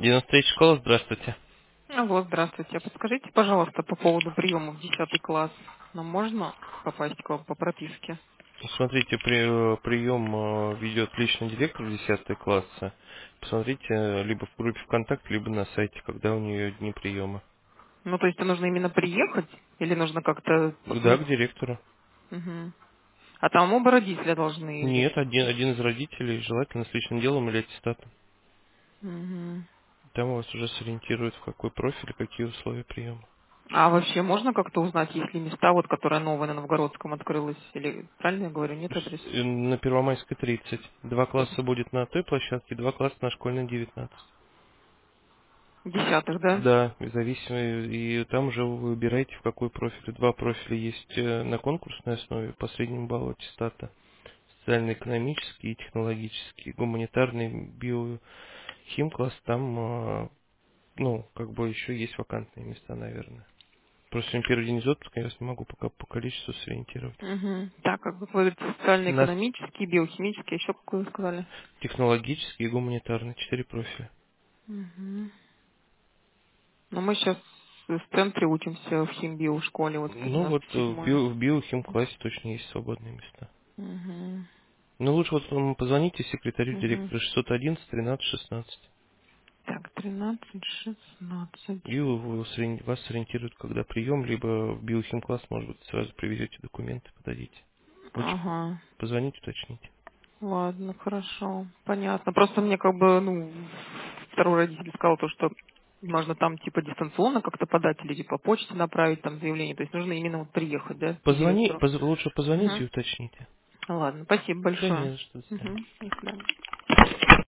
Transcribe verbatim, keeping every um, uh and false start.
девяносто третья школа, здравствуйте. Алло, здравствуйте. Подскажите, пожалуйста, по поводу приема в десятый класс. Нам можно попасть к вам по прописке? Смотрите, при, прием э, ведет личный директор десятого класса. Посмотрите э, либо в группе ВКонтакте, либо на сайте, когда у нее дни приема. Ну, то есть нужно именно приехать или нужно как-то Да, посмотреть? к директору. Мгм. А там оба родителя должны или... Нет, один, один из родителей, желательно с личным делом или аттестатом. Мгм. Там вас уже сориентируют, в какой профиль и какие условия приема. А вообще можно как-то узнать, есть ли места, вот, которая новая на Новгородском открылась? Или, правильно я говорю, нет адреса? С- э, На Первомайской тридцать. Два класса будет на той площадке, два класса на школьной девятнадцать. Десятых, да? Да, зависимо, и там уже вы выбираете, в какой профиль. Два профиля есть э, на конкурсной основе по среднему баллу аттестата. Социально-экономический и технологический. Гуманитарный биохим-класс, там, э, ну, как бы еще есть вакантные места, наверное. Просто сегодня первый день из отпуска, я вас не могу пока по количеству сориентировать. Угу. Так, как вы говорите, У нас социально-экономический, биохимический, еще какой вы сказали? технологический и гуманитарный, четыре профиля. Угу. Но мы сейчас в центре учимся в химбио школе, вот в Ну девяносто вот э, в, седьмой. био, в биохим-классе точно есть свободные места. Угу. Ну, лучше вот м, позвоните секретарю Угу. директора шестьсот одиннадцать тринадцать шестнадцать. Так, тринадцать, шестнадцать. И вы- вы сорен- вас сориентируют, когда прием, либо в биохим-класс, может быть, сразу привезете документы, подадите. Лучше Ага. позвонить, уточните. Ладно, хорошо. Понятно. Просто мне как бы, ну, второй родитель сказал то, что можно там типа дистанционно как-то подать или типа почте направить там заявление. То есть нужно именно вот приехать, да, к Позвони, директору. поз- лучше позвоните Угу. и уточните. Ладно, спасибо Да не большое. за что, до свидания. Угу. До свидания.